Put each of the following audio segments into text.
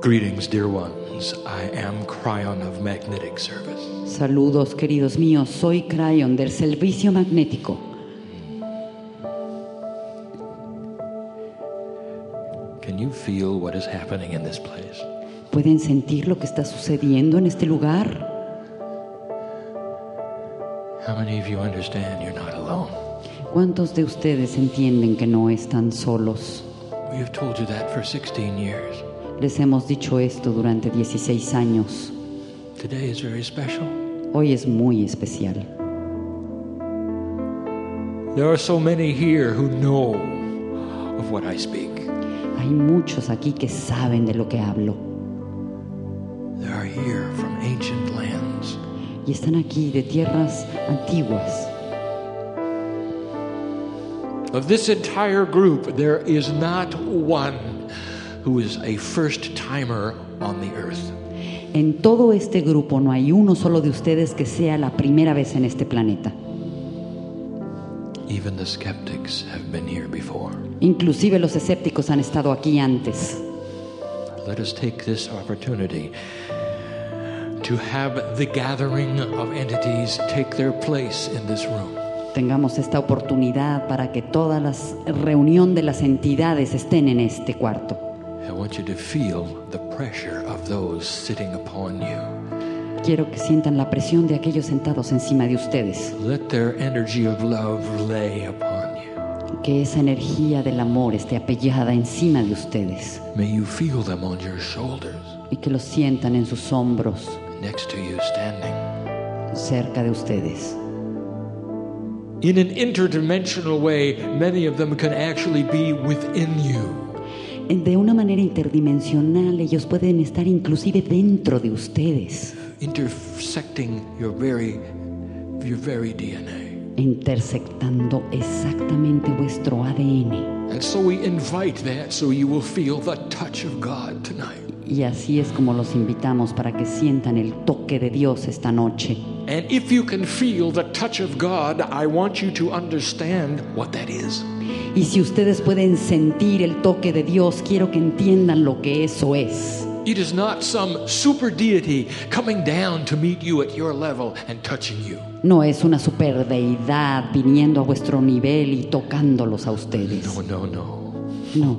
Greetings, dear ones. I am Cryon of Magnetic Service. Saludos, queridos míos. Soy Cryon del Servicio Magnético. Can you feel what is happening in this place? ¿Pueden sentir lo que está sucediendo en este lugar? How many of you understand you're not alone? ¿Cuántos de ustedes entienden que no están solos? We have told you that for 16 years. Les hemos dicho esto durante 16 años. Today is very special. Hoy es muy especial. There are so many here who know of what I speak. Hay muchos aquí que saben de lo que hablo. They are here from ancient lands. Y están aquí de tierras antiguas. Of this entire group, there is not one who is a first-timer on the earth. En todo este grupo no hay uno solo de ustedes que sea la primera vez en este planeta. Even the skeptics have been here before. Inclusive los escépticos han estado aquí antes. Let us take this opportunity to have the gathering of entities take their place in this room. Tengamos esta oportunidad para que toda la reunión de las entidades estén en este cuarto. I want you to feel the pressure of those sitting upon you. Quiero que sientan la presión de aquellos sentados encima de ustedes. Let their energy of love lay upon you. Que esa energía del amor esté apoyada encima de ustedes. May you feel them on your shoulders, Y que los sientan en sus hombros, next to you standing. cerca de ustedes. In an interdimensional way, many of them can actually be within you. De una manera interdimensional, ellos pueden estar inclusive dentro de ustedes, Intersecting your very DNA. intersectando exactamente vuestro ADN. And so we invite that so you will feel the touch of God tonight. Y así es como los invitamos para que sientan el toque de Dios esta noche. And if you can feel the touch of God, I want you to understand what that is. Y si ustedes pueden sentir el toque de Dios, quiero que entiendan lo que eso es. It is not some super deity coming down to meet you at your level and touching you. No es una superdeidad viniendo a vuestro nivel y tocándolos a ustedes. No. No.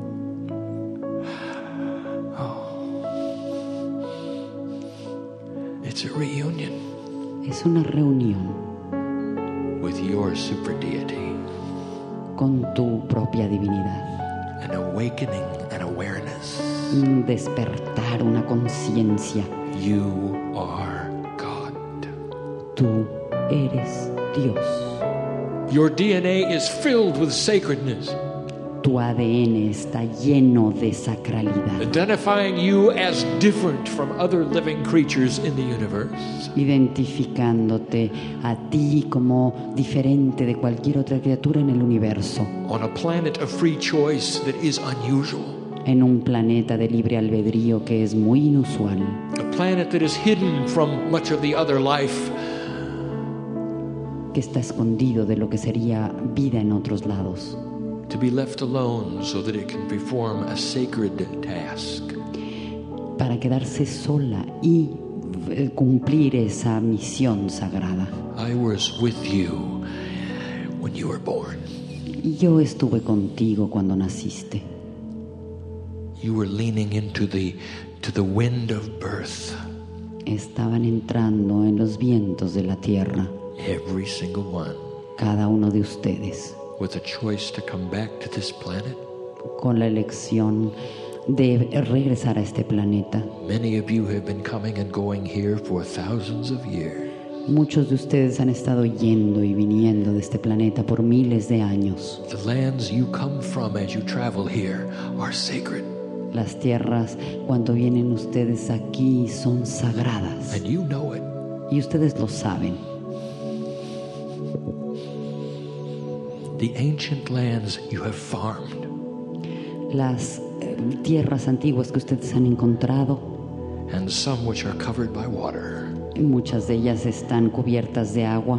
It's a reunion Es una reunión with your super deity. con tu propia divinidad. An awakening and awareness. Un despertar, una conciencia. You are God. Tú eres Dios. Your DNA is filled with sacredness, Tu ADN está lleno de sacralidad, identifying you as different from other living creatures in the universe. identificándote a ti como diferente de cualquier otra criatura en el universo, On a planet of free choice that is unusual. en un planeta de libre albedrío que es muy inusual, A planet that is hidden from much of the other life. que está escondido de lo que sería vida en otros lados, To be left alone so that it can perform a sacred task. para quedarse sola y cumplir esa misión sagrada. I was with you when you were born. Y yo estuve contigo cuando naciste. You were leaning into the wind of birth. Estaban entrando en los vientos de la tierra, Every single one, cada uno de ustedes, with a choice to come back to this planet. con la elección de regresar a este planeta. Many of you have been coming and going here for thousands of years. Muchos de ustedes han estado yendo y viniendo de este planeta por miles de años. The lands you come from as you travel here are sacred, Las tierras, cuando vienen ustedes aquí, son sagradas. and you know it. Y ustedes lo saben. The ancient lands you have farmed, Las tierras antiguas que ustedes han encontrado, and some which are covered by water. muchas de ellas están cubiertas de agua.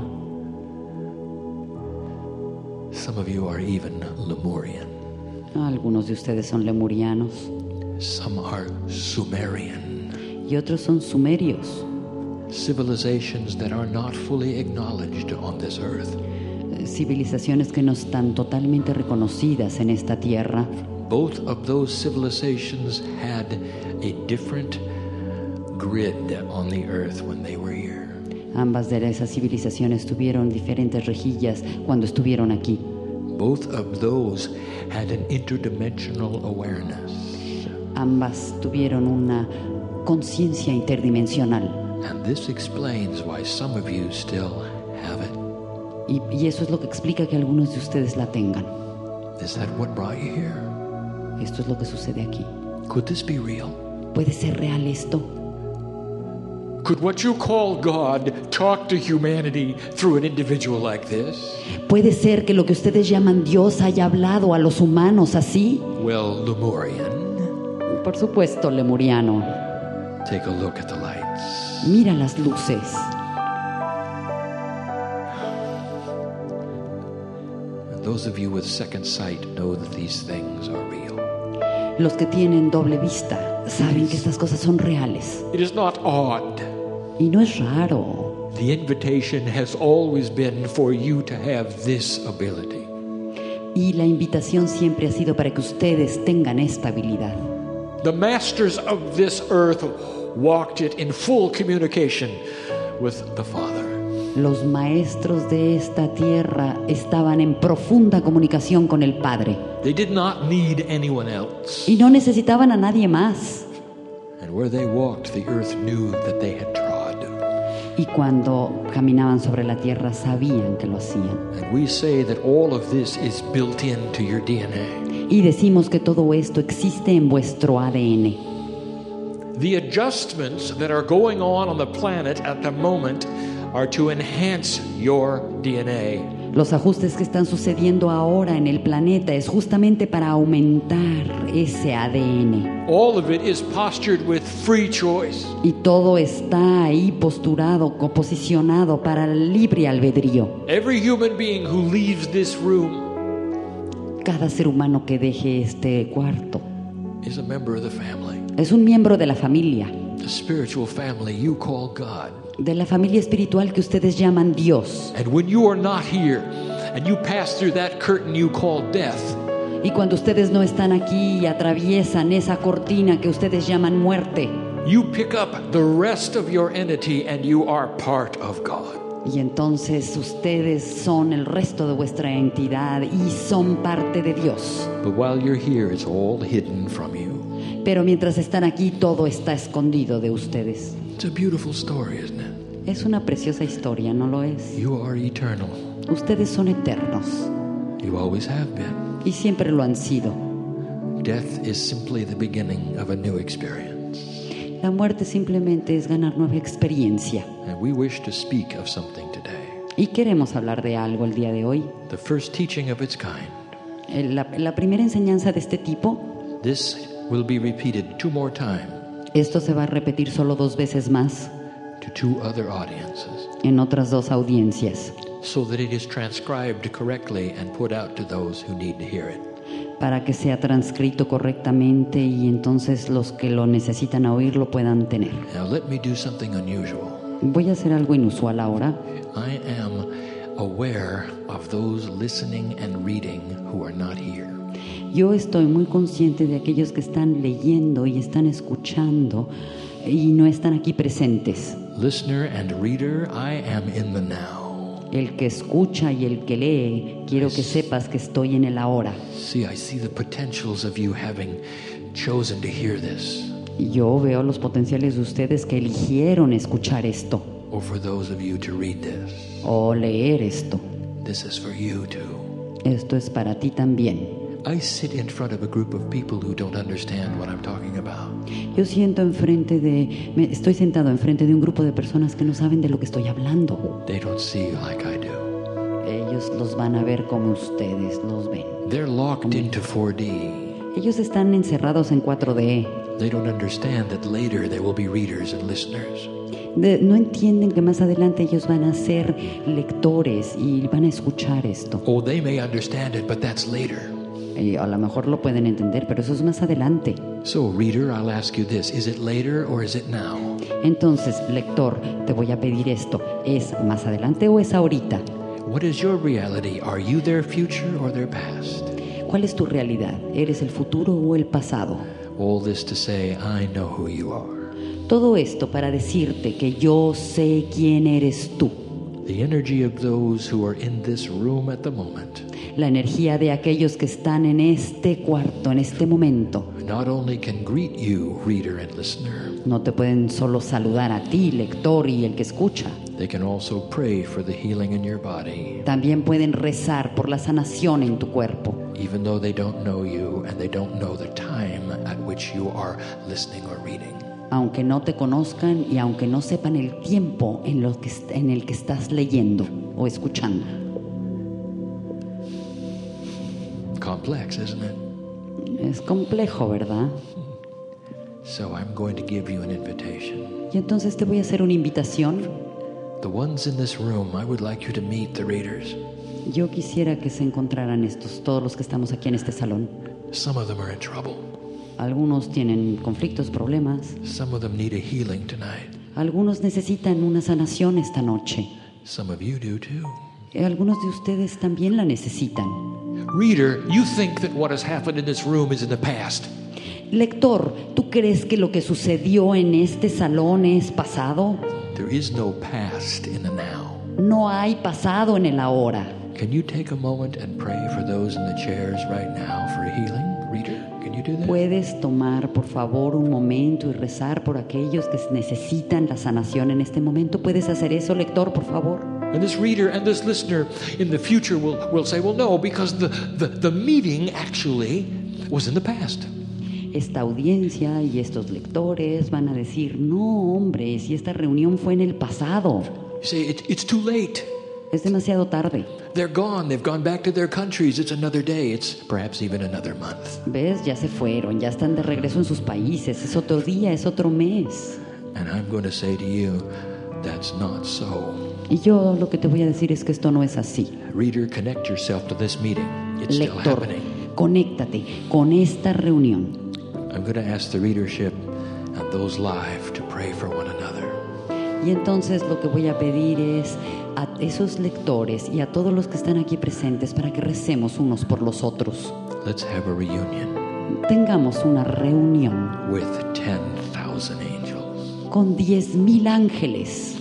Some of you are even Lemurian. Algunos de ustedes son lemurianos. Some are Sumerian. Y otros son sumerios, Civilizations that are not fully acknowledged on this earth. civilizaciones que no están totalmente reconocidas en esta tierra. Both of those civilizations had a different grid on the earth when they were here. Ambas de esas civilizaciones tuvieron diferentes rejillas cuando estuvieron aquí. Both of those had an interdimensional awareness. Ambas tuvieron una conciencia interdimensional. And this explains why some of you still have it. Y eso es lo que explica que algunos de ustedes la tengan. Is that what brought you here? Esto es lo que sucede aquí. Could this be real? ¿Puede ser real esto? Could what you call God talk to humanity through an individual like this? ¿Puede ser que lo que ustedes llaman Dios haya hablado a los humanos así? Well, Lemurian, Por supuesto, lemuriano. take a look at the lights. Mira las luces. And those of you with second sight know that these things are real. Los que tienen doble vista saben que estas cosas son reales. It is not odd. Y no es raro. The invitation has always been for you to have this ability. Y la invitación siempre ha sido para que ustedes tengan esta habilidad. The masters of this earth walked it in full communication with the Father. Los maestros de esta tierra estaban en profunda comunicación con el Padre. They did not need anyone else. Y no necesitaban a nadie más. And where they walked, the earth knew that they had trod. Y cuando caminaban sobre la tierra sabían que lo hacían. And we say that all of this is built into your DNA. Y decimos que todo esto existe en vuestro ADN. The adjustments that are going on the planet at the moment are to enhance your DNA. Los ajustes que están sucediendo ahora en el planeta es justamente para aumentar ese ADN. All of it is postured with free choice. Y todo está ahí posturado, posicionado para el libre albedrío. Every human being who leaves this room Cada ser humano que deje este cuarto is a member of the family. es un miembro de la familia, The spiritual family you call God. de la familia espiritual que ustedes llaman Dios. And when you are not here and you pass through that curtain you call death, Y cuando ustedes no están aquí y atraviesan esa cortina que ustedes llaman muerte, you pick up the rest of your entity and you are part of God. y entonces ustedes son el resto de vuestra entidad y son parte de Dios. But while you're here, it's all hidden from you. Pero mientras están aquí, todo está escondido de ustedes. It's a beautiful story, isn't it? Es una preciosa historia, ¿no lo es? You are eternal. Ustedes son eternos You always have been. y siempre lo han sido. Death is simply the beginning of a new experience. La muerte simplemente es ganar nueva experiencia. And we wish to speak of something today. Y queremos hablar de algo el día de hoy. The first teaching of its kind. La primera enseñanza de este tipo, This will be repeated 2 more times esto se va a repetir solo 2 veces más to 2 other audiences, en otras 2 audiencias, so that it is transcribed correctly and put out to those who need to hear it. para que sea transcrito correctamente y entonces los que lo necesitan oír lo puedan tener. Now let me do something unusual. Voy a hacer algo inusual ahora. I am aware of those listening and reading who are not here. Yo estoy muy consciente de aquellos que están leyendo y están escuchando y no están aquí presentes. Listener and reader, I am in the now. El que escucha y el que lee, quiero que sepas que estoy en el ahora. See, I see the potentials of you having chosen to hear this, Yo veo los potenciales de ustedes que eligieron escuchar esto or for those of you to read this. o leer esto. This is for you too. Esto es para ti también. I sit in front of a group of people who don't understand what I'm talking about. Yo estoy sentado enfrente de un grupo de personas que no saben de lo que estoy hablando. They don't see you like I do. Ellos los van a ver como ustedes los ven. They're locked into 4D. Ellos están encerrados en 4D. They don't understand that later there will be readers and listeners. No entienden que más adelante ellos van a ser lectores y van a escuchar esto. Oh, they may understand it, but that's later. A lo mejor lo pueden entender, pero eso es más adelante. So, reader, I'll ask you this. Is it later or is it now? Entonces, lector, te voy a pedir esto. ¿Es más adelante o es ahorita? What is your reality? Are you their future or their past? ¿Cuál es tu realidad? ¿Eres el futuro o el pasado? All this to say, I know who you are. Todo esto para decirte que yo sé quién eres tú. The energy of those who are in this room at the moment La energía de aquellos que están en este cuarto, en este momento. not only can greet you, reader and listener, No te pueden solo saludar a ti, lector y el que escucha. they can also pray for the healing in your body, También pueden rezar por la sanación en tu cuerpo, even though they don't know you and they don't know the time at which you are listening or reading. aunque no te conozcan y aunque no sepan el tiempo en el que estás leyendo o escuchando. Complex, isn't it? Es complejo, ¿verdad? So I'm going to give you an invitation. Y entonces te voy a hacer una invitación. The ones in this room, I would like you to meet the readers. Yo quisiera que se encontraran todos los que estamos aquí en este salón. Some of them are in trouble. Algunos tienen conflictos, problemas. Some of them need a healing tonight. Algunos necesitan una sanación esta noche. Some of you do too. Algunos de ustedes también la necesitan. Reader, you think that what has happened in this room is in the past. Lector, ¿tú crees que lo que sucedió en este salón es pasado? There is no past in the now. No hay pasado en el ahora. Can you take a moment and pray for those in the chairs right now for healing? Reader, can you do that? ¿Puedes tomar, por favor, un momento y rezar por aquellos que necesitan la sanación en este momento? ¿Puedes hacer eso, lector, por favor? And this reader and this listener in the future will say, well, no, because the meeting actually was in the past. Esta audiencia y estos lectores van a decir, no, hombre, si esta reunión fue en el pasado. You say, it's too late. Es demasiado tarde. They're gone. They've gone back to their countries. It's another day. It's perhaps even another month. ¿Ves? Ya se fueron, ya están de regreso en sus países. Es otro día, es otro mes. And I'm going to say to you, that's not so. Y yo lo que te voy a decir es que esto no es así. Reader, connect yourself to this meeting. It's still Lector, happening. conéctate con esta reunión. I'm going to ask the readership and those live to pray for one another. Y entonces lo que voy a pedir es a esos lectores y a todos los que están aquí presentes para que recemos unos por los otros. Let's have a reunion Tengamos una reunión with 10,000 angels. con 10,000 ángeles.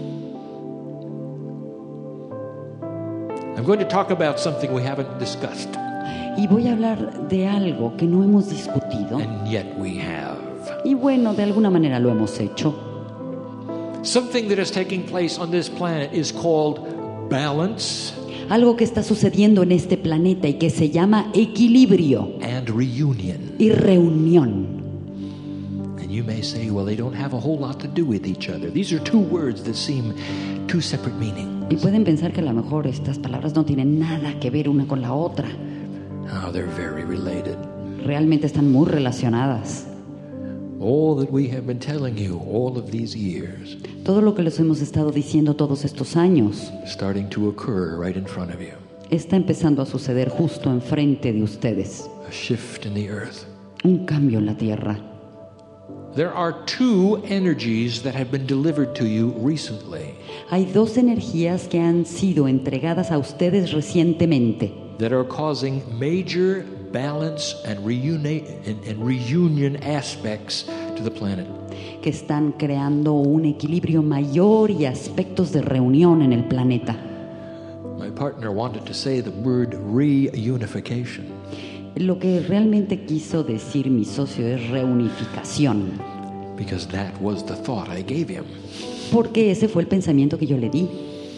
I'm going to talk about something we haven't discussed, Y voy a hablar de algo que no hemos discutido. and yet we have. Y bueno, de alguna manera lo hemos hecho. Something that is taking place on this planet is called balance Algo que está sucediendo en este planeta y que se llama equilibrio and reunion. y reunión. And you may say, well, they don't have a whole lot to do with each other. These are two words that seem two separate meanings. Y pueden pensar que a lo mejor estas palabras no tienen nada que ver una con la otra. Oh, they're very related. Realmente están muy relacionadas. All that we have been telling you all of these years Todo lo que les hemos estado diciendo todos estos años starting to occur right in front of you. está empezando a suceder justo enfrente de ustedes. A shift in the earth. Un cambio en la tierra. There are two energies that have been delivered to you recently Hay dos energías que han sido entregadas a ustedes recientemente that are causing major balance and reunion aspects to the planet. que están creando un equilibrio mayor y aspectos de reunión en el planeta. My partner wanted to say the word reunification. Lo que realmente quiso decir mi socio es reunificación, Because that was the thought I gave him. porque ese fue el pensamiento que yo le di.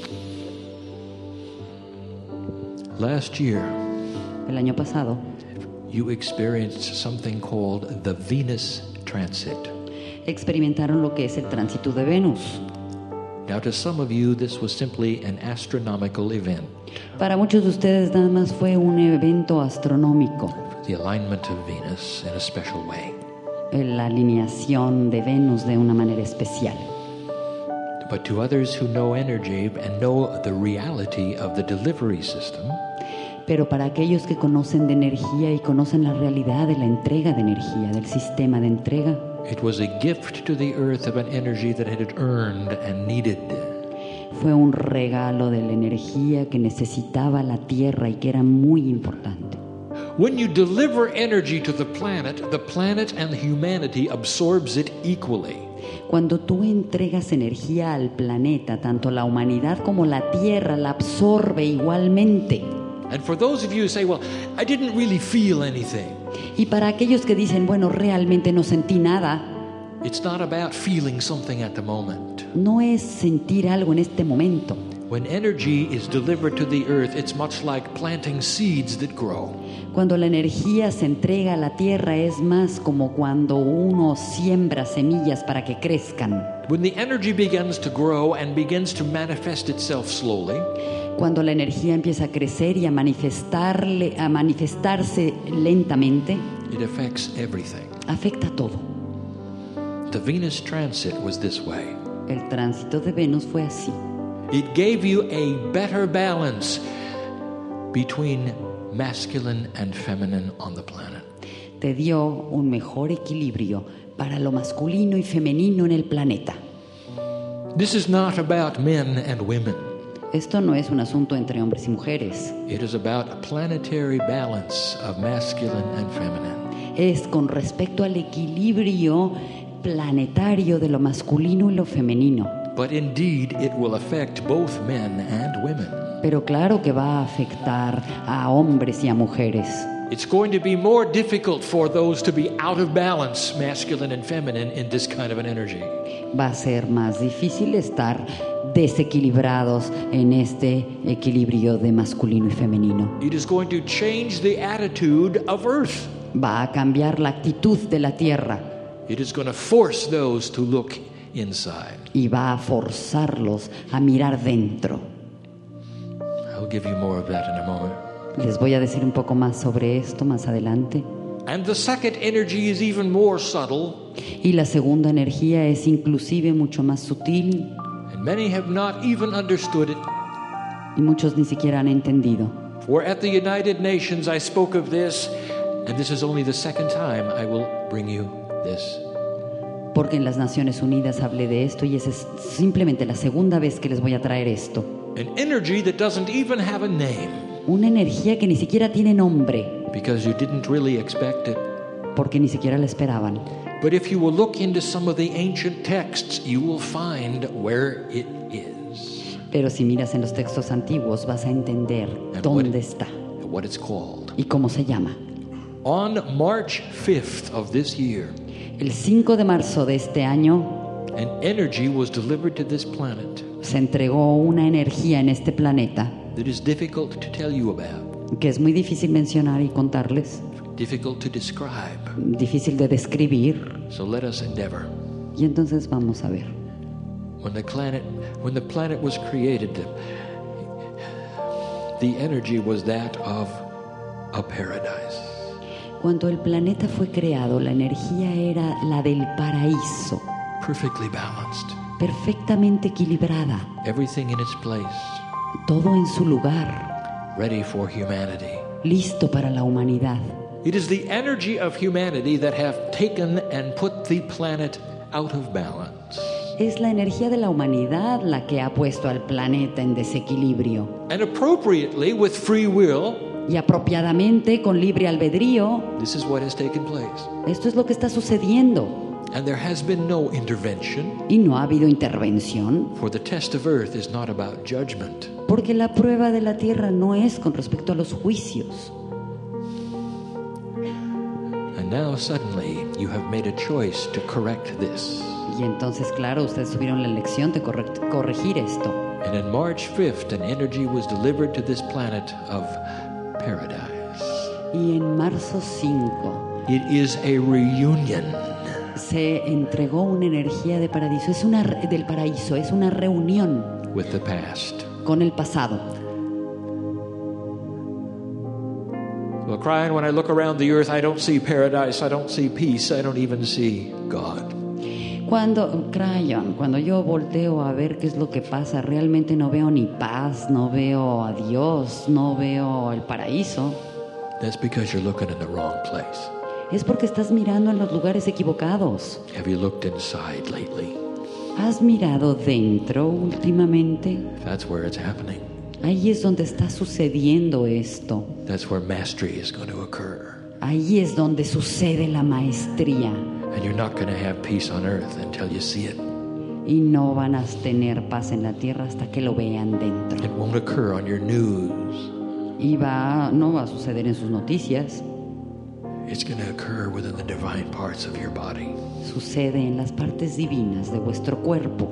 Last year, El año pasado you experienced something called the Venus transit. experimentaron lo que es el tránsito de Venus. Now, to some of you, this was simply an astronomical event, Para muchos de ustedes nada más fue un evento astronómico, the alignment of Venus in a special way. la alineación de Venus de una manera especial. But to others who know energy and know the reality of the delivery system, Pero para aquellos que conocen de energía y conocen la realidad de la entrega de energía, del sistema de entrega, it was a gift to the earth of an energy that it had earned and needed. fue un regalo de la energía que necesitaba la Tierra y que era muy importante. When you deliver energy to the planet and humanity absorbs it equally. Cuando tú entregas energía al planeta, tanto la humanidad como la Tierra la absorbe igualmente. And for those of you who say, well, I didn't really feel anything. Y para aquellos que dicen, bueno, realmente no sentí nada, It's not about feeling something at the moment. no es sentir algo en este momento. When energy is delivered to the earth, it's much like planting seeds that grow. Cuando la energía se entrega a la Tierra es más como cuando uno siembra semillas para que crezcan. When the energy begins to grow and begins to manifest itself slowly, Cuando la energía empieza a crecer y a manifestarse lentamente, it affects everything. afecta a todo. The Venus transit was this way. El tránsito de Venus fue así. It gave you a better balance between masculine and feminine on the planet. Te dio un mejor equilibrio para lo masculino y femenino en el planeta. This is not about men and women. Esto no es un asunto entre hombres y mujeres. It is about a planetary balance of masculine and feminine. Es con respecto al equilibrio planetario de lo masculino y lo femenino. But indeed, it will affect both men and women. Pero claro que va a afectar a hombres y a mujeres. It's going to be more difficult for those to be out of balance, masculine and feminine, in this kind of an energy. Va a ser más difícil estar desequilibrados en este equilibrio de masculino y femenino. It is going to change the attitude of Earth. Va a cambiar la actitud de la Tierra It is going to force those to look inside. y va a forzarlos a mirar dentro. I'll give you more of that in a moment. Les voy a decir un poco más sobre esto más adelante. And the second energy is even more subtle, Y la segunda energía es inclusive mucho más sutil and many have not even understood it. y muchos ni siquiera han entendido. For at the United Nations I spoke of this, and this is only the second time I will bring you this. Porque en las Naciones Unidas hablé de esto y esa es simplemente la segunda vez que les voy a traer esto. An energy that doesn't even have a name, Una energía que ni siquiera tiene nombre, because you didn't really expect it. porque ni siquiera la esperaban. But if you will look into some of the ancient texts, you will find where it is Pero si miras en los textos antiguos vas a entender dónde está and what it's called. y cómo se llama. On March 5th of this year, El 5 de marzo de este año an energy was delivered to this planet se entregó una energía en este planeta that is difficult to tell you about, que es muy difícil mencionar y contarles, difficult to describe. difícil de describir. So let us endeavor. Y entonces vamos a ver. When the planet was created, the energy was that of a paradise. Cuando el planeta fue creado, la energía era la del paraíso, Perfectly balanced. perfectamente equilibrada, Everything in its place. todo en su lugar, Ready for humanity. listo para la humanidad. It is the energy of humanity that have taken and put the planet out of balance. Es la energía de la humanidad la que ha puesto al planeta en desequilibrio. And appropriately, with free will, Y apropiadamente, con libre albedrío, this is what has taken place. esto es lo que está sucediendo. And there has been no intervention, Y no ha habido intervención, for the test of earth is not about judgment. porque la prueba de la tierra no es con respecto a los juicios. And now suddenly you have made a choice to correct this. Y entonces, claro, ustedes tuvieron la elección de corregir esto. And on March 5th, an energy was delivered to this planet of paradise. Y en marzo 5 It is a reunion. se entregó una energía de paraíso. Del paraíso, es una reunión With the past. con el pasado. Well, crying, when I look around the earth, I don't see paradise, I don't see peace, I don't even see God. Cuando yo volteo a ver qué es lo que pasa, realmente no veo ni paz, no veo a Dios, no veo el paraíso. That's because you're looking in the wrong place. Es porque estás mirando en los lugares equivocados. Have you looked inside lately? ¿Has mirado dentro últimamente? That's where it's happening. Ahí es donde está sucediendo esto. That's where mastery is going to occur. Ahí es donde sucede la maestría. And you're not going to have peace on earth until you see it. Y no van a tener paz en la tierra hasta que lo vean dentro. It won't occur on your news. Y no va a suceder en sus noticias. It's going to occur within the divine parts of your body. Sucede en las partes divinas de vuestro cuerpo.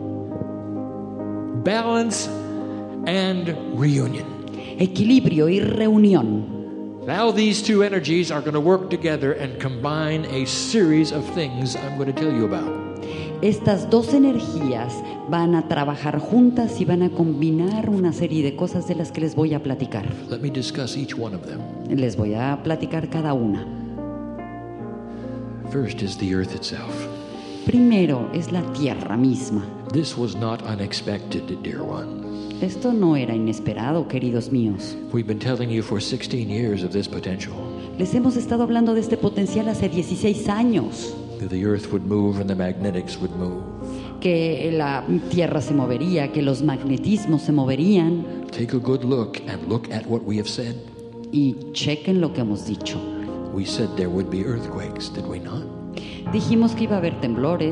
Balance and reunion. Equilibrio y reunión. Now these two energies are going to work together and combine a series of things I'm going to tell you about. Estas dos energías van a trabajar juntas y van a combinar una serie de cosas de las que les voy a platicar. Let me discuss each one of them. Les voy a platicar cada una. First is the earth itself. Primero es la tierra misma. This was not unexpected, dear ones. Esto no era inesperado, queridos míos. We've been telling you for 16 years of this potential. Les hemos estado hablando de este potencial hace 16 años. That the earth would move and the magnetics would move. Que la tierra se movería, que los magnetismos se moverían. Take a good look and look at what we have said. Y chequen lo que hemos dicho. We said there would be earthquakes, did we not? Dijimos que iba a haber temblores.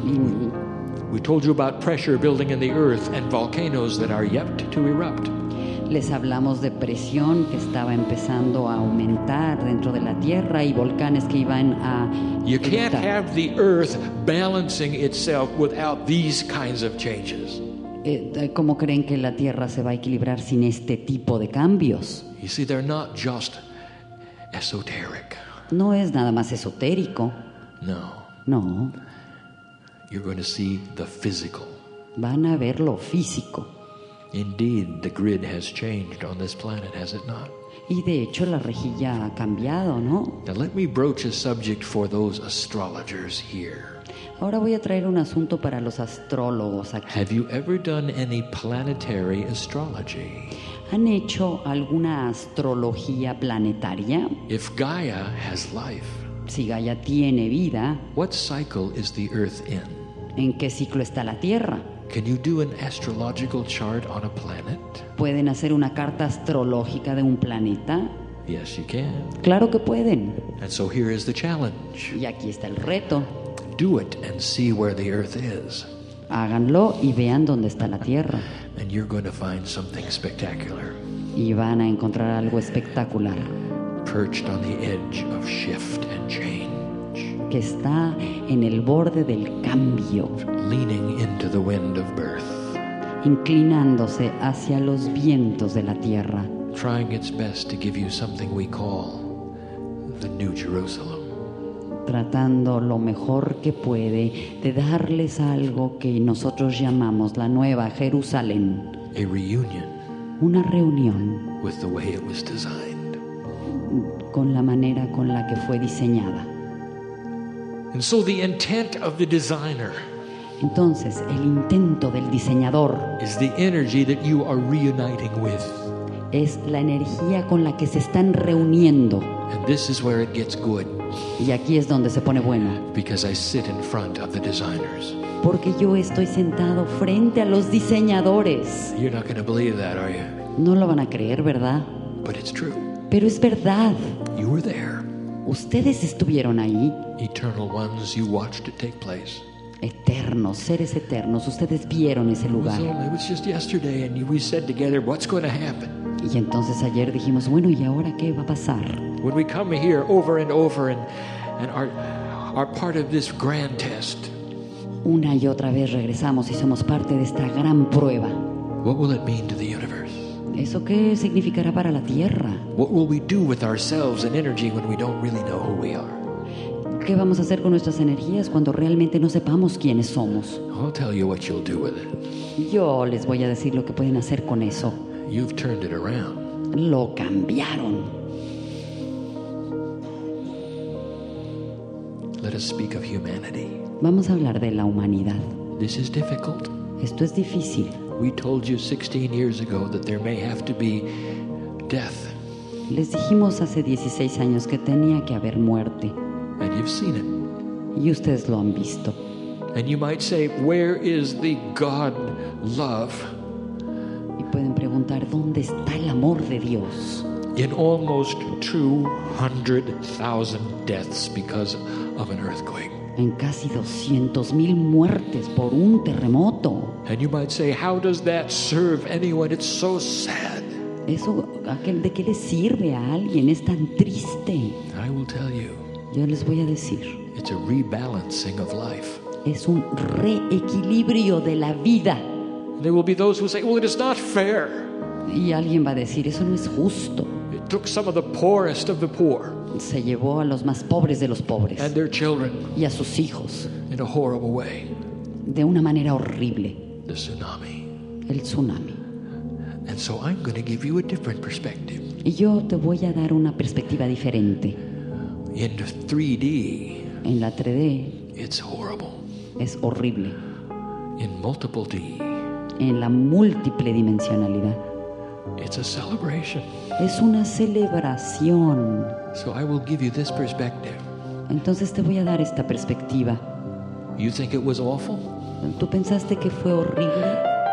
We told you about pressure building in the earth and volcanoes that are yet to erupt. Les hablamos de presión que estaba empezando a aumentar dentro de la tierra y volcanes que iban a You can't eruptar. have the earth balancing itself without these kinds of changes. ¿Cómo creen que la tierra se va a equilibrar sin este tipo de cambios? You see, they're not just esoteric. No es nada más esotérico. No. No, You're going to see the physical. van a ver lo físico. Indeed, the grid has changed on this planet, has it not? Y de hecho la rejilla ha cambiado, ¿no? Now let me broach a subject for those astrologers here. Ahora voy a traer un asunto para los astrólogos aquí. Have you ever done any planetary astrology? ¿Han hecho alguna astrología planetaria? If Gaia has life, Si Gaia tiene vida, what cycle is the Earth in? ¿en qué ciclo está la Tierra? Can you do an astrological chart on a planet? ¿Pueden hacer una carta astrológica de un planeta? Yes, you can. Claro que pueden. And so here is the challenge. Y aquí está el reto. Do it and see where the Earth is. Háganlo y vean dónde está la Tierra. And you're going to find something spectacular. Y van a encontrar algo espectacular. Perched on the edge of shift and change. Que está en el borde del cambio. Leaning into the wind of birth. Inclinándose hacia los vientos de la Tierra. Trying its best to give you something we call the New Jerusalem. Tratando lo mejor que puede de darles algo que nosotros llamamos la Nueva Jerusalén. A reunion Una reunión with the way it was designed. con la manera con la que fue diseñada. And so the intent of the designer Entonces, el intento del diseñador is the energy that you are reuniting with. es la energía con la que se están reuniendo. And this is where it gets good, Y aquí es donde se pone bueno. because I sit in front of the designers. Porque yo estoy sentado frente a los diseñadores. You're not going to believe that, are you? No lo van a creer, ¿verdad? But it's true. Pero es verdad. You were there. Ustedes estuvieron ahí. Eternal ones, you watched it take place. Eternos, seres eternos. Ustedes vieron ese lugar. It was just yesterday, and we said together, what's going to happen? Y entonces ayer dijimos, bueno, ¿y ahora qué va a pasar? When we come here over and over and are part of this grand test, Una y otra vez regresamos y somos parte de esta gran prueba. what will it mean to the universe? ¿Eso qué significará para la Tierra? What will we do with ourselves and energy when we don't really know who we are? ¿Qué vamos a hacer con nuestras energías cuando realmente no sepamos quiénes somos? I'll tell you what you'll do with it. Yo les voy a decir lo que pueden hacer con eso. You've turned it around. Lo cambiaron. Let to speak of humanity. Vamos a hablar de la humanidad. This is difficult. Esto es difícil. We told you 16 years ago that there may have to be death, Les dijimos hace 16 años que tenía que haber muerte. and you've seen it. Y ustedes lo han visto. And you might say, where is the God love Y pueden preguntar, ¿dónde está el amor de Dios? in almost 200,000 deaths because of an earthquake? En casi 200,000 muertes por un terremoto. And you might say, how does that serve anyone? It's so sad. ¿Eso de qué le sirve a alguien? Es tan triste. I will tell you, Yo les voy a decir, it's a rebalancing of life. es un reequilibrio de la vida. There will be those who say, well, it is not fair. Y alguien va a decir, eso no es justo. It took some of the poorest of the poor Se llevó a los más pobres de los pobres and their children y a sus hijos in a horrible way. de una manera horrible. The tsunami. El tsunami. And so I'm going to give you a different perspective. Y yo te voy a dar una perspectiva diferente. In 3D, En la 3D it's horrible. es horrible. In multiple D, En la múltiple dimensionalidad it's a celebration. es una celebración. So I will give you this perspective. Entonces te voy a dar esta perspectiva. You think it was awful? ¿Tú pensaste que fue horrible?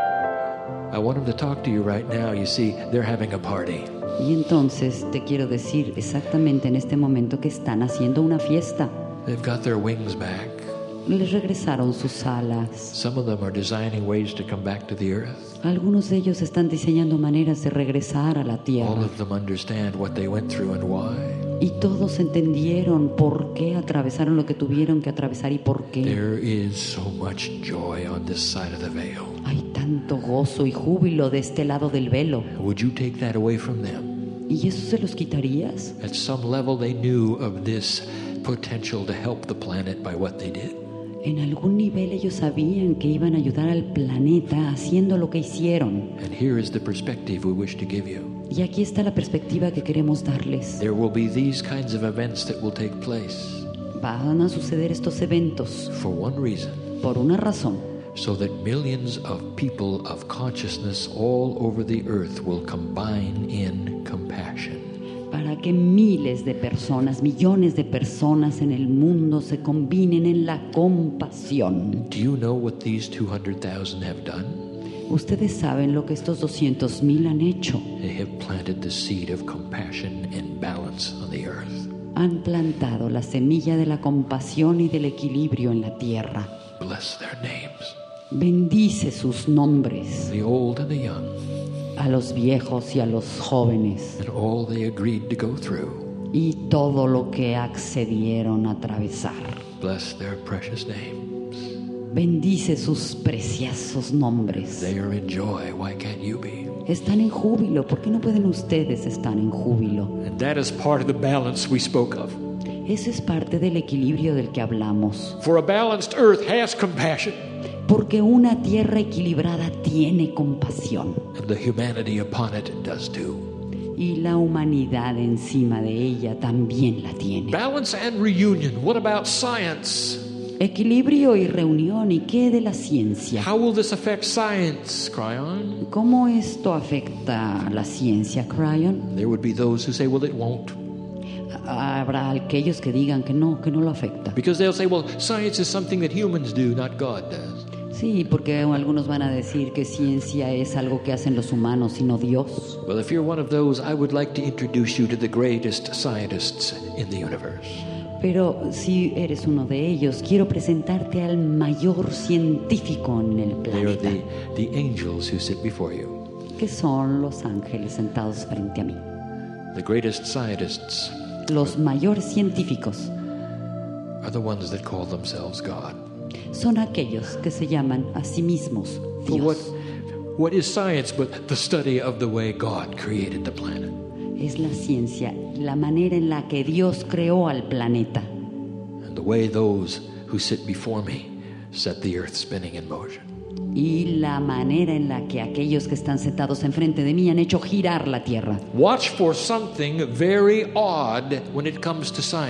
I want them to talk to you right now. You see, they're having a party. Y entonces te quiero decir exactamente en este momento que están haciendo una fiesta. They've got their wings back. Les regresaron sus alas. Some of them are designing ways to come back to the earth. Algunos de ellos están diseñando maneras de regresar a la All tierra. of them understand what they went through and why. Y todos entendieron por qué atravesaron lo que tuvieron que atravesar y por qué. There is so much joy on this side of the veil. Hay tanto gozo y júbilo de este lado del velo. Would you take that away from them? ¿Y eso se los quitarías? At some level, they knew of this potential to help the planet by what they did. En algún nivel ellos sabían que iban a ayudar al planeta haciendo lo que hicieron. And here is the perspective we wish to give you. Y aquí está la perspectiva que queremos darles. There will be these kinds of events that will take place Van a suceder estos eventos for one reason, por una razón, so that millions of people of consciousness all over the earth will combine in compassion. para que miles de personas, millones de personas en el mundo se combinen en la compasión. Do you know what these 200,000 have done? Ustedes saben lo que estos 200,000 han hecho. They have planted the seed of compassion and balance on the earth. Han plantado la semilla de la compasión y del equilibrio en la tierra. Bless their names, Bendice sus nombres, the old and the young, a los viejos y a los jóvenes, and all they agreed to go through. y todo lo que accedieron a atravesar. Bless their precious names. Bendice sus preciosos nombres. They are in joy. Why can't you be? Están en júbilo. ¿Por qué no pueden ustedes estar en júbilo? And that is part of the balance we spoke of. Eso es parte del equilibrio del que hablamos. For a balanced earth has compassion, Porque una tierra equilibrada tiene compasión. and the humanity upon it does too. Y la humanidad encima de ella también la tiene. Balance and reunion. What about science? Equilibrio y reunión. ¿Y qué de la ciencia? How will this affect science, Cryon? ¿Cómo esto afecta a la ciencia, Cryon? There would be those who say, well, it won't. Habrá aquellos que digan que no lo afecta. Because they'll say, well, science is something that humans do, not God does. Sí, porque algunos van a decir que ciencia es algo que hacen los humanos y no Dios. Well, if you're one of those, I would like to introduce you to the greatest scientists in the universe. Pero si eres uno de ellos, quiero presentarte al mayor científico en el They are planeta, the angels who sit before you. que son los ángeles sentados frente a mí. The greatest scientists Los mayores científicos are the ones that call themselves God. son aquellos que se llaman a sí mismos For Dios. what is science but the study of the way God created the planet? Es la ciencia, la manera en la que Dios creó al planeta And the way those who sit before me set the earth spinning in motion. y la manera en la que aquellos que están sentados enfrente de mí han hecho girar la tierra. Watch for something very odd when it comes to science.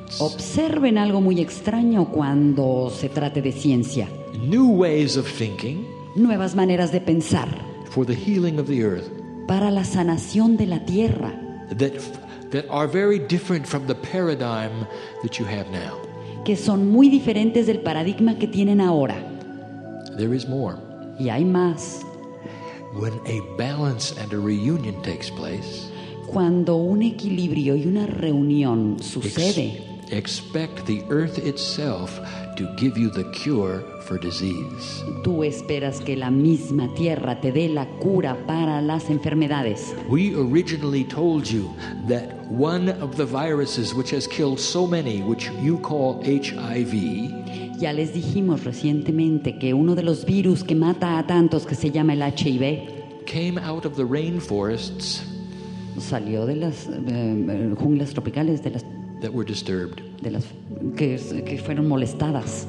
Observen algo muy extraño cuando se trate de ciencia. New ways of thinking Nuevas maneras de pensar for the healing of the earth para la sanación de la tierra, that are very different from the paradigm that you have now. que son muy diferentes del paradigma que tienen ahora. There is more. Y hay más. When a balance and a reunion takes place, Cuando un equilibrio y una reunión sucede, expect the earth itself to give you the cure for disease. tú esperas que la misma tierra te dé la cura para las enfermedades. We originally told you that one of the viruses which has killed so many, which you call HIV, Ya les dijimos recientemente que uno de los virus que mata a tantos, que se llama el HIV, came out of the rainforests salió de las junglas tropicales, de las that were disturbed. que fueron molestadas.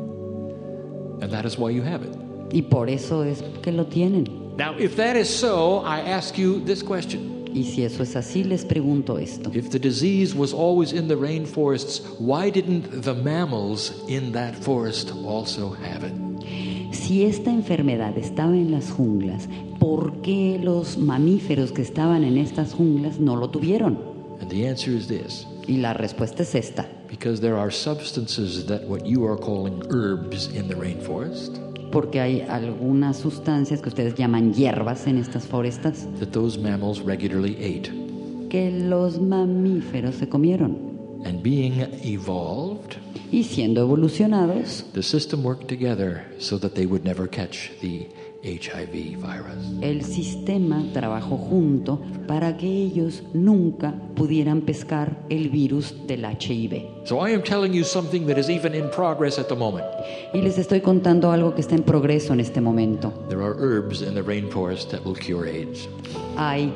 And that is why you have it. Y por eso es que lo tienen. Now, if that is so, I ask you this question. Y si eso es así, les pregunto esto. If the disease was always in the rainforests, why didn't the mammals in that forest also have it? Si esta enfermedad estaba en las junglas, ¿por qué los mamíferos que estaban en estas junglas no lo tuvieron? And the answer is this. Y la respuesta es esta. Because there are substances that what you are calling herbs in the rainforest, Porque hay algunas sustancias que ustedes llaman hierbas en estas forestas that those mammals regularly ate. que los mamíferos se comieron. And being evolved, Y siendo evolucionados, the system worked together so that they would never catch the HIV virus. el sistema trabajó junto para que ellos nunca pudieran pescar el virus del HIV. So I am telling you something that is even in progress at the moment. Y les estoy contando algo que está en progreso en este momento. There are herbs in the rainforest that will cure AIDS. Hay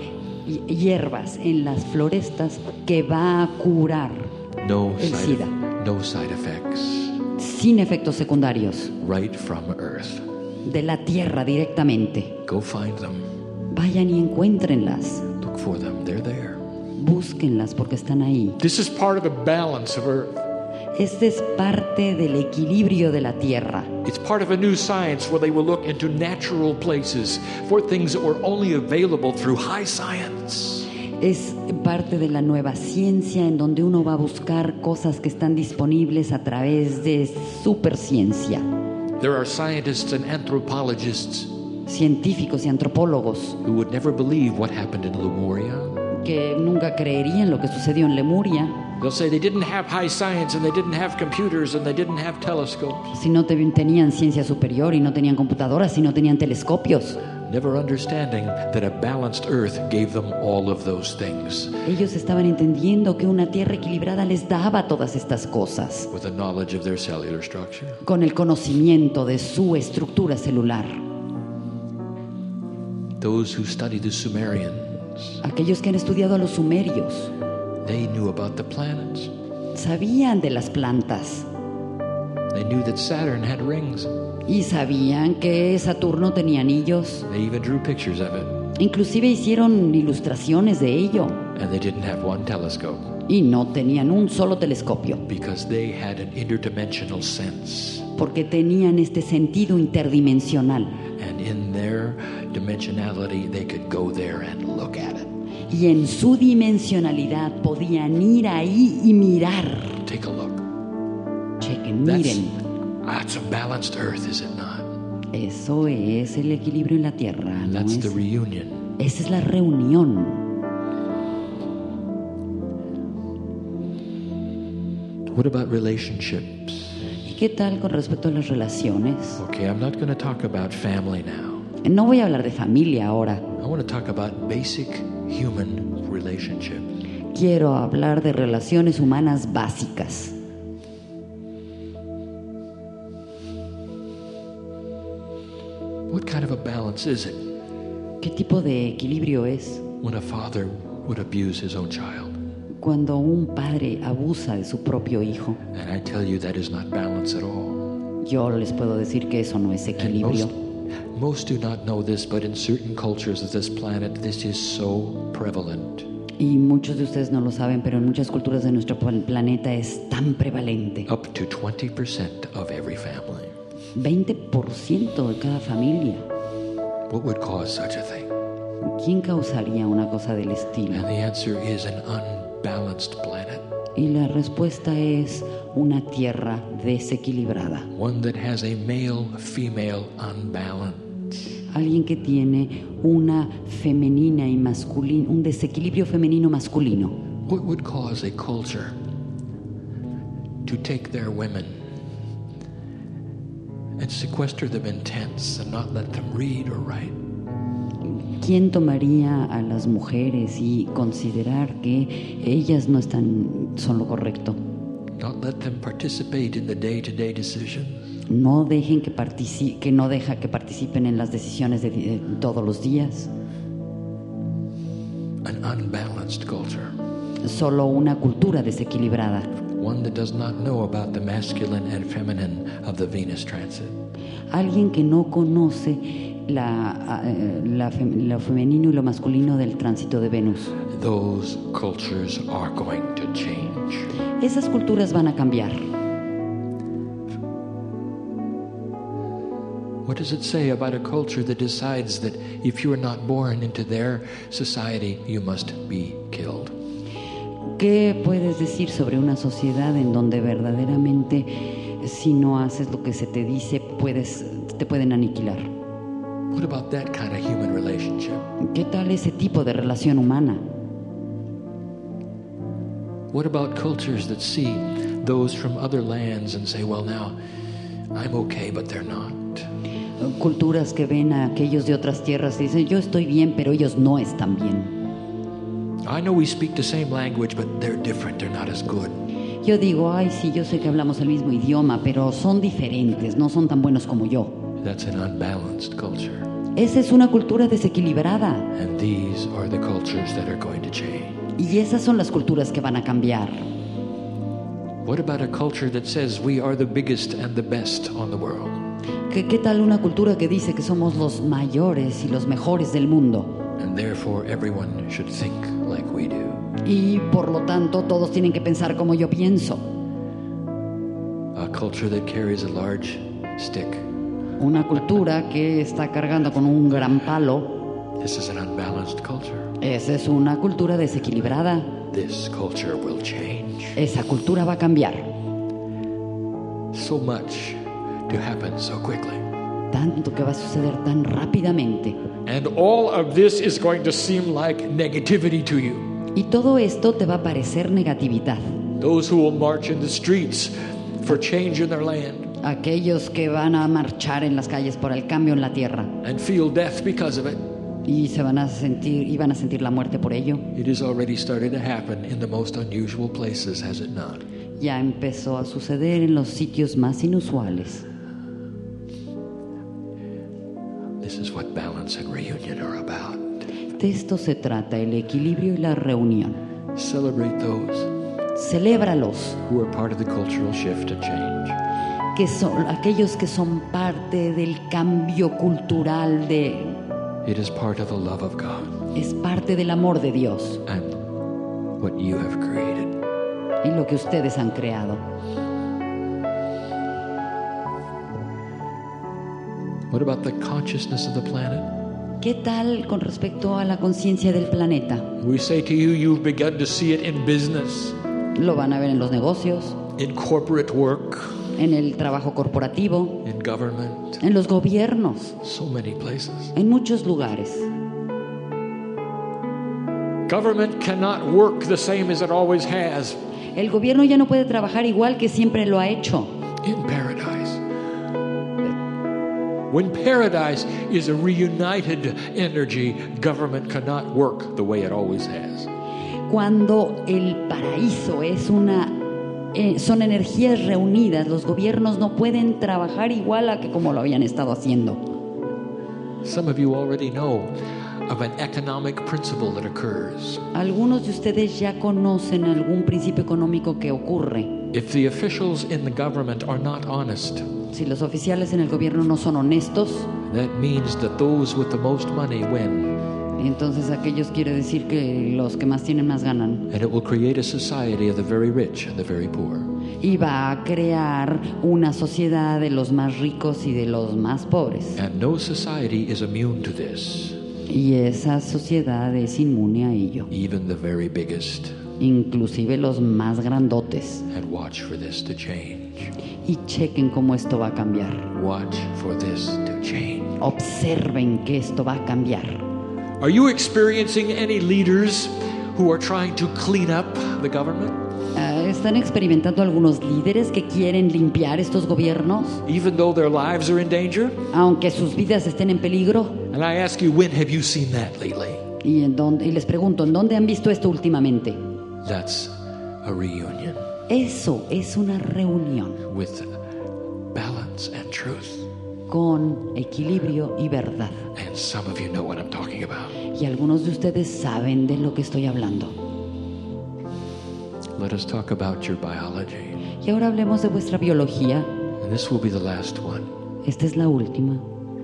hierbas en las florestas que va a curar No el SIDA, side effects. sin efectos secundarios, Right from earth. de la tierra directamente. Go find them. Vayan y encuéntrenlas, Look for them. They're there. búsquenlas porque están ahí. This is part of the balance of earth. Este es parte del equilibrio de la tierra. It's part of a new science where they will look into natural places for things that were only available through high science. Es parte de la nueva ciencia en donde uno va a buscar cosas que están disponibles a través de superciencia. There are scientists and anthropologists Científicos y antropólogos who would never believe what happened in Lemuria. que nunca creerían lo que sucedió en Lemuria They'll say they didn't have high science and they didn't have computers and they didn't have telescopes. si no tenían ciencia superior y no tenían computadoras y no tenían telescopios. Never understanding that a balanced earth gave them all of those things Ellos estaban entendiendo que una tierra equilibrada les daba todas estas cosas with the knowledge of their cellular structure. con el conocimiento de su estructura celular. Those who study the Sumerians, Aquellos que han estudiado a los sumerios they knew about the planets. sabían de las plantas They knew that Saturn had rings. y sabían que Saturno tenía anillos. They even drew pictures of it. Inclusive hicieron ilustraciones de ello And they didn't have one telescope y no tenían un solo telescopio because they had an interdimensional sense. porque tenían este sentido interdimensional. And in their dimensionality, they could go there and look at it. Y en su dimensionalidad podían ir ahí y mirar. Take a look. Chequen, miren. That's a balanced earth, is it not? Eso es el equilibrio en la tierra, ¿no That's the es? reunion. Esa es la reunión. What about relationships? ¿Y qué tal con respecto a las relaciones? Okay, I'm not going to talk about family now. No voy a hablar de familia ahora. I want to talk about basic human relationships. Quiero hablar de relaciones humanas básicas. What kind of a balance is it ¿Qué tipo de equilibrio es when a father would abuse his own child? cuando un padre abusa de su propio hijo? And I tell you that is not balance at all. Yo les puedo decir que eso no es And equilibrio. most do not know this, but in certain cultures of this planet, this is so prevalent. Y muchos de ustedes no lo saben, pero en muchas culturas de nuestro planeta es tan prevalente. Up to 20% of every family. 20% de cada familia. What would cause such a thing? ¿Quién causaría una cosa del estilo? And the answer is an unbalanced planet. Y la respuesta es una tierra desequilibrada. One that has a male-female unbalance. Alguien que tiene una femenina y masculina, un desequilibrio femenino-masculino. What would cause a culture to take their women and sequester them in tents and not let them read or write? ¿Quién tomaría a las mujeres y considerar que ellas no son lo correcto? Not let them participate in the day-to-day decisions. No dejen que no deja que participen en las decisiones de todos los días. An unbalanced culture. Solo una cultura desequilibrada. One that does not know about the masculine and feminine of the Venus transit. Alguien que no conoce lo femenino y lo masculino del tránsito de Venus. Those cultures are going to change. Esas culturas van a cambiar. What does it say about a culture that decides that if you are not born into their society, you must be killed? ¿Qué puedes decir sobre una sociedad en donde verdaderamente si no haces lo que se te dice te pueden aniquilar? What about that kind of human relationship? ¿Qué tal ese tipo de relación humana? What about cultures that see those from other lands and say, well, now I'm okay, but they're not? Culturas que ven a aquellos de otras tierras y dicen, yo estoy bien, pero ellos no están bien. I know we speak the same language, but they're different. They're not as good. Yo digo, ay, sí, yo sé que hablamos el mismo idioma, pero son diferentes, no son tan buenos como yo. That's an unbalanced culture. Esa es una cultura desequilibrada. And these are the cultures that are going to change. Y esas son las culturas que van a cambiar. What about a culture that says we are the biggest and the best on the world? ¿Qué tal una cultura que dice que somos los mayores y los mejores del mundo? And therefore everyone should think like we do. Y por lo tanto todos tienen que pensar como yo pienso. A culture that carries a large stick. Una cultura que está cargando con un gran palo. This is an unbalanced culture. Esa es una cultura desequilibrada. This culture will change. Esa cultura va a cambiar. So much to happen so quickly. Tanto que va a suceder tan rápidamente. And all of this is going to seem like negativity to you. Y todo esto te va a parecer negatividad. Those who will march in the streets for change in their land. Aquellos que van a marchar en las calles por el cambio en la tierra. And feel death because of it. Y van a sentir la muerte por ello. It has already started to happen in the most unusual places, has it not? Ya empezó a suceder en los sitios más inusuales. This is what balance and reunion are about. De esto se trata, el equilibrio y la reunión. Celebrate those Celébralos, who are part of the cultural shift and change. que son aquellos que son parte del cambio cultural It is part of the love of God es parte del amor de Dios and what you have created. y lo que ustedes han creado. What about the consciousness of the planet? ¿Qué tal con respecto a la conciencia del planeta? We say to you, you've begun to see it in business, Lo van a ver en los negocios, in corporate work, en el trabajo corporativo, in government, en los gobiernos, so many places. en muchos lugares. Government cannot work the same as it always has El gobierno ya no puede trabajar igual que siempre lo ha hecho. in paradise. When paradise is a reunited energy, government cannot work the way it always has. Cuando el paraíso es son energías reunidas, los gobiernos no pueden trabajar igual a que como lo habían estado haciendo. Some of you already know of an economic principle that occurs. Algunos de ustedes ya conocen algún principio económico que ocurre. If the officials in the government are not honest, Si los oficiales en el gobierno no son honestos, that means that those with the most money win. Entonces aquellos quiere decir que los que más tienen más ganan. And it will create a society of the very rich and the very poor. Y va a crear una sociedad de los más ricos y de los más pobres. And no society is immune to this, Y esa sociedad es inmune a ello. even the very biggest. Inclusive los más grandotes. And watch for this to change. Y chequen cómo esto va a cambiar. Watch for this to change. Observen que esto va a cambiar. Are you experiencing any leaders who are trying to clean up the government? ¿Están experimentando algunos líderes que quieren limpiar estos gobiernos, Even though their lives are in danger? aunque sus vidas estén en peligro? And I ask you, when have you seen that lately? Y les pregunto, ¿en dónde han visto esto últimamente? That's a reunion Eso es una reunión with balance and truth. con equilibrio y verdad. And some of you know what I'm talking about. Y algunos de ustedes saben de lo que estoy hablando. Let us talk about your biology. Y ahora hablemos de vuestra biología. And this will be the last one. Esta es la última.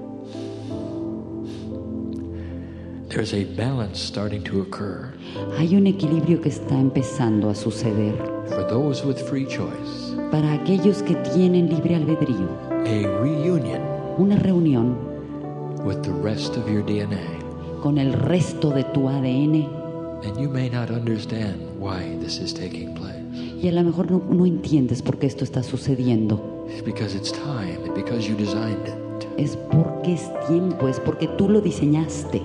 There's a balance starting to occur Hay un equilibrio que está empezando a suceder for those with free choice. para aquellos que tienen libre albedrío. A reunion Una reunión with the rest of your DNA. con el resto de tu ADN. And you may not understand why this is taking place. Y a lo mejor no entiendes por qué esto está sucediendo. It's because it's time and because you designed it. Es porque es tiempo, es porque tú lo diseñaste.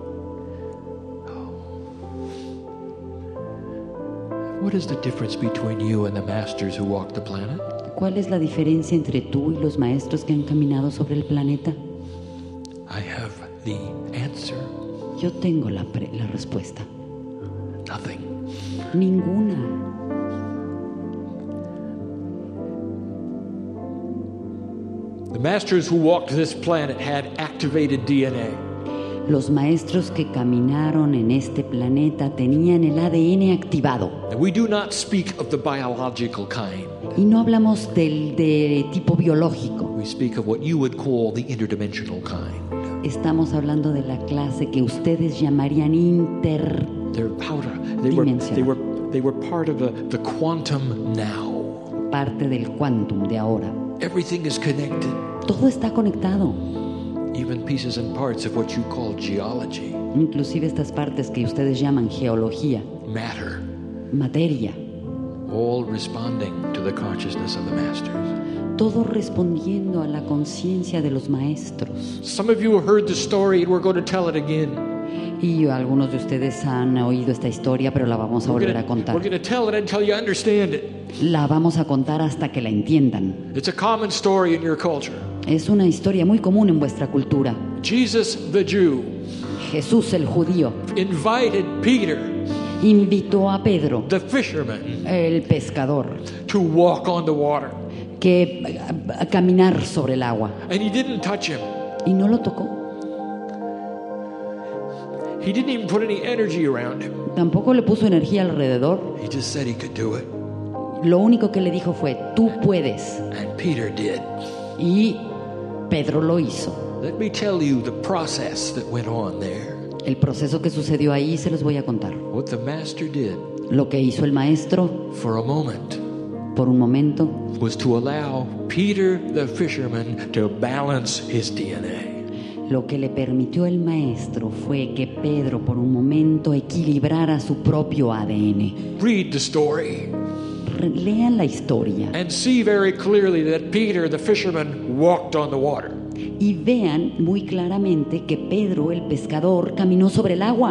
What is the difference between you and the masters who walked the planet? ¿Cuál es la diferencia entre tú y los maestros que han caminado sobre el planeta? I have the answer. Yo tengo la respuesta. Nothing. Ninguna. The masters who walked this planet had activated DNA. Los maestros que caminaron en este planeta tenían el ADN activado. And we do not speak of the biological kind. Y no hablamos del de tipo biológico. We speak of what you would call the interdimensional kind. Estamos hablando de la clase que ustedes llamarían They're powder. They were part of the quantum now. parte del quantum de ahora. Everything is connected. Todo está conectado. Even pieces and parts of what you call geology, Inclusive estas partes que ustedes llaman geología, matter, materia, all responding to the consciousness of the masters. todo respondiendo a la conciencia de los maestros. Some of you heard the story and we're going to tell it again. Y algunos de ustedes han oído esta historia, pero la vamos a volver a contar. We're going to tell it until you understand it. La vamos a contar hasta que la entiendan. It's a common story in your culture. Es una historia muy común en vuestra cultura. Jesus the Jew Jesús el judío invited Peter, invitó a Pedro, the fisherman, el pescador, to walk on the water. que a caminar sobre el agua. And he didn't touch him. Y no lo tocó. He didn't even put any energy around him. Tampoco le puso energía alrededor. He just said he could do it. Lo único que le dijo fue, tú puedes. And Peter did. Y Pedro lo hizo. Let me tell you the process that went on there. El proceso que sucedió ahí se los voy a contar. What the master did Lo que hizo el maestro for a moment por un momento was to allow Peter the fisherman to balance his DNA. Lo que le permitió el maestro fue que Pedro por un momento equilibrara su propio ADN. Read the story Lean la historia and see very clearly that Peter the fisherman walked on the water. y vean muy claramente que Pedro, el pescador, caminó sobre el agua.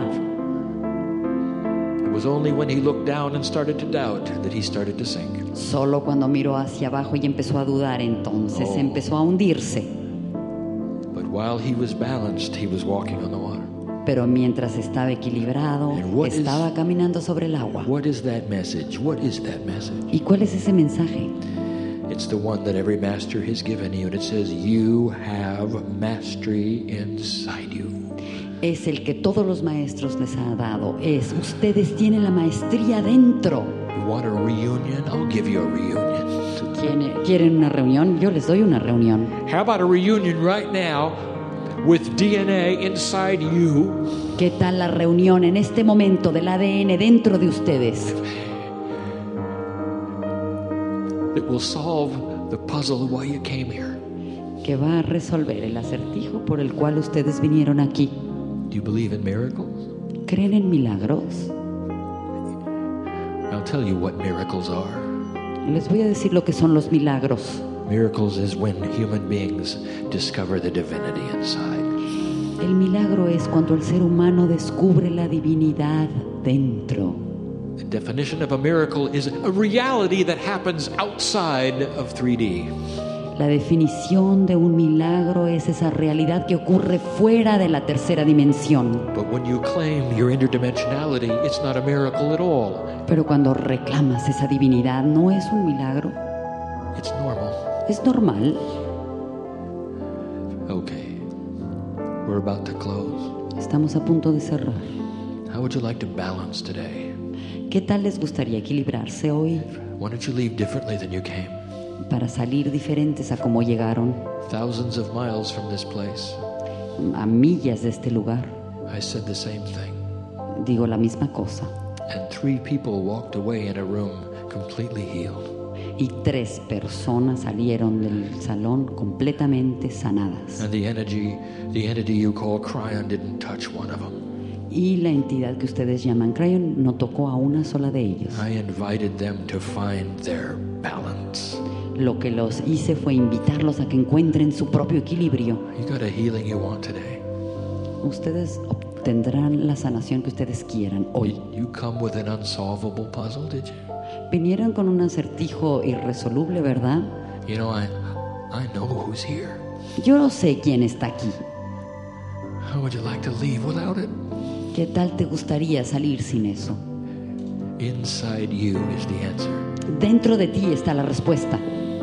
It was only when he looked down and started to doubt that he started to sink. Solo cuando miró hacia abajo y empezó a dudar, entonces empezó a hundirse. But while he was balanced, he was walking on the water. Pero mientras estaba equilibrado, And what is- estaba caminando sobre el agua. What is that message? What is that message? ¿Y cuál es ese mensaje? It's the one that every master has given you, and it says you have mastery inside you. Es el que todos los maestros les ha dado. Es, ustedes tienen la maestría dentro. You want a reunion? I'll give you a reunion. ¿Quieren una reunión? Yo les doy una reunión. How about a reunion right now with DNA inside you ¿Qué tal la reunión en este momento del ADN dentro de ustedes? that will solve the puzzle why you came here? Que va a resolver el acertijo por el cual ustedes vinieron aquí. Do you believe in miracles? ¿Creen en milagros? I'll tell you what miracles are. Les voy a decir lo que son los milagros. Miracles is when human beings discover the divinity inside. El milagro es cuando el ser humano descubre la divinidad dentro. The definition of a miracle is a reality that happens outside of 3D. La definición de un milagro es esa realidad que ocurre fuera de la tercera dimensión. But when you claim your interdimensionality, it's not a miracle at all. Pero cuando reclamas esa divinidad, no es un milagro, It's normal. es normal. Okay. We're about to close. Estamos a punto de cerrar. How would you like to balance today? ¿Qué tal les gustaría equilibrarse hoy Why don't you leave differently than you came? para salir diferentes a como llegaron, Thousands of miles from this place, a millas de este lugar? I said the same thing. Digo la misma cosa. And 3 people walked away in a room completely healed. Y 3 personas salieron del salón completamente sanadas. And the entity you call Cryon didn't touch one of them. Y la entidad que ustedes llaman Crayon no tocó a una sola de ellos. I invited them to find their balance. Lo que los hice fue invitarlos a que encuentren su propio equilibrio. You got a healing you want today. Ustedes obtendrán la sanación que ustedes quieran hoy. You come with an unsolvable puzzle, did you? Vinieron con un acertijo irresoluble, ¿verdad? You know, I know who's here. Yo sé quién está aquí. How would you like to leave without it? ¿Qué tal te gustaría salir sin eso? Inside you is the answer. Dentro de ti está la respuesta.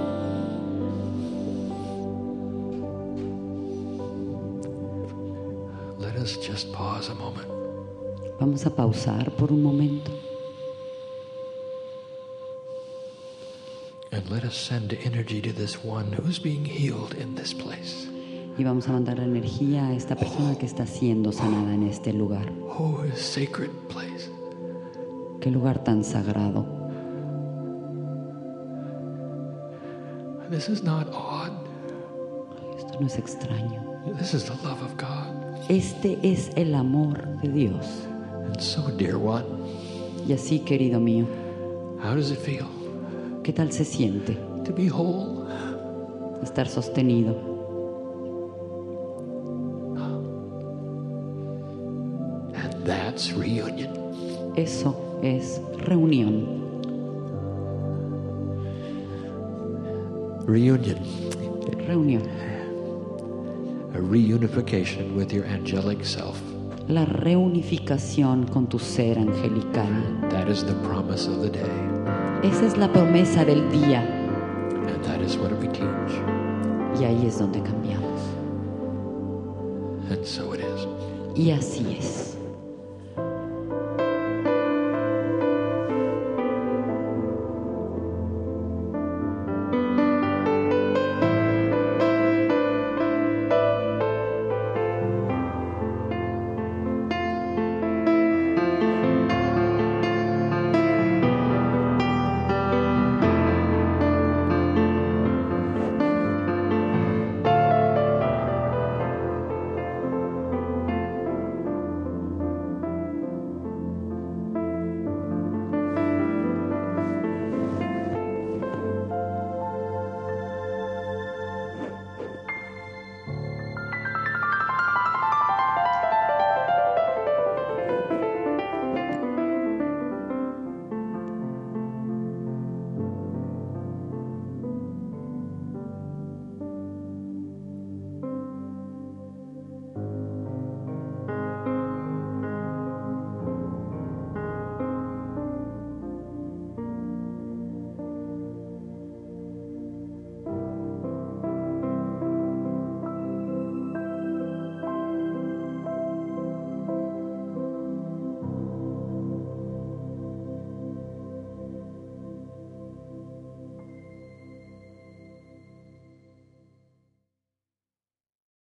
Let us just pause a moment. Vamos a pausar por un momento And let us send energy to this one who's being healed in this place. y vamos a mandar la energía a esta persona que está siendo sanada en este lugar. Oh, a sacred place. Qué lugar tan sagrado. This is not odd. Esto no es extraño. This is the love of God. Este es el amor de Dios. And so, dear one, Y así, querido mío, how does it feel ¿qué tal se siente to be whole? estar sostenido? And that's reunion. Eso es reunión. Reunion. Reunión. A reunification with your angelic self. La reunificación con tu ser angelical. That is the promise of the day. Esa es la promesa del día. And that is what we teach. Y ahí es donde cambiamos. And so it is. Y así es.